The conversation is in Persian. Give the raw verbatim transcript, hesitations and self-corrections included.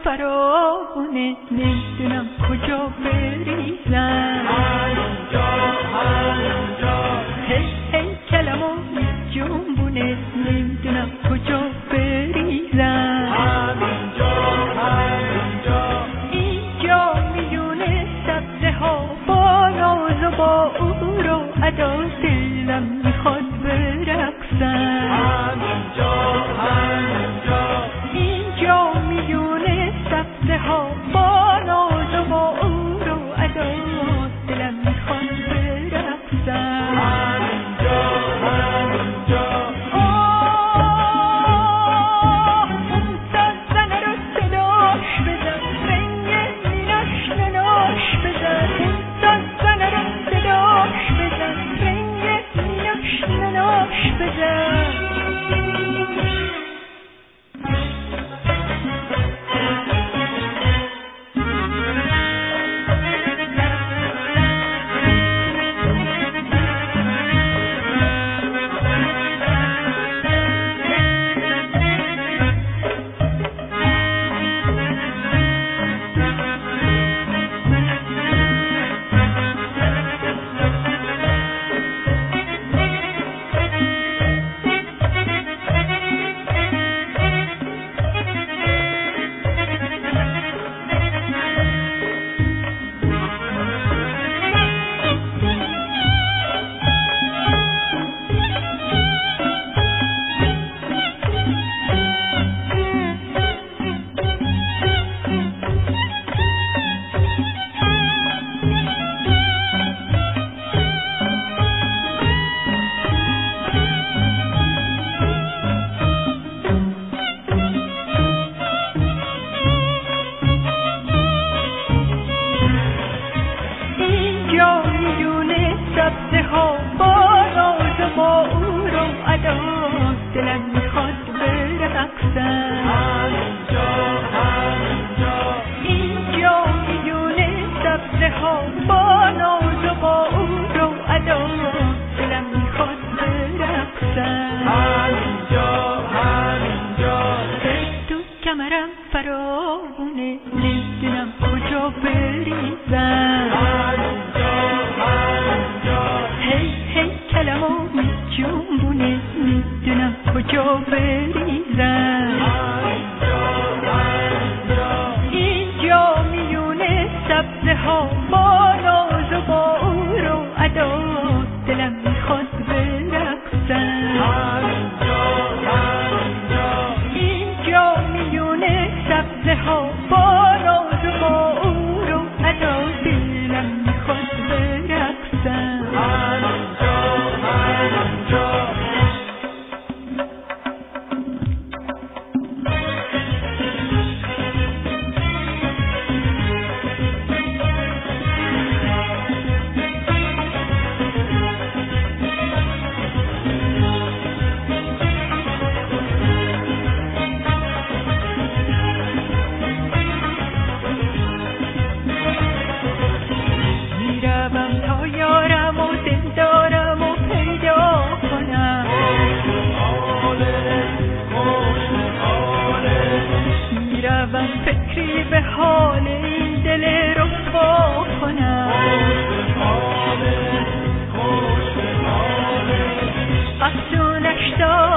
فراوونه، نمیدونم کجا بریزم. همینجا همینجا هی هی کلمو جنبونه، نمیدونم کجا بریزم. همینجا همینجا اینجا میونه سبزه ها با ناز و با او رو ادا، دلم میخواد برقصم. همینجا همینجا اینجا میونه سبزه ها با ناز و با او رو ادا، دلم میخواد برقصم. همینجا همینجا آه اون سازنه رو صداش بزن، رنگ میناش نناش بزن. اون سازنه رو صداش بزن، رنگ میناش نناش بزن. اینجا میونه سبزه ها با ناز و با او رو ادا، دلم میخواد برقصم. همینجا همینجا اینجا میونه سبزه ها با ناز و با او رو ادا، دلم میخواد برقصم. همینجا همینجا تو کمرم فراوونه، نمیدونم کجا بریزم. همینجا همینجا هی هی کلمو جنبونه، نمیدونم کجا بریزم. همینجا همینجا اینجا میونه سبزه ها با ناز و با او رو ادا، دلم میخواد برقصم. همینجا همینجا اینجا میونه سبزه ها با ناز و با او رو ادا، دلم میخواد برقصم. همینجا همینجا میروم تا یارم و دلدارم و پیدا کنم. میروم فکری به حال این دل رسوا کنم. افسونش دارم